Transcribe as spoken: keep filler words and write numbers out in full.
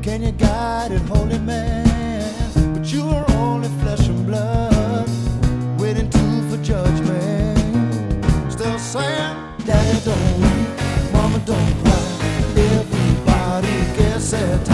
Can you guide it, holy man? But you are only flesh and blood, waiting too for judgment. Still saying, Daddy don't weep, Mama don't cry. Everybody gets their time.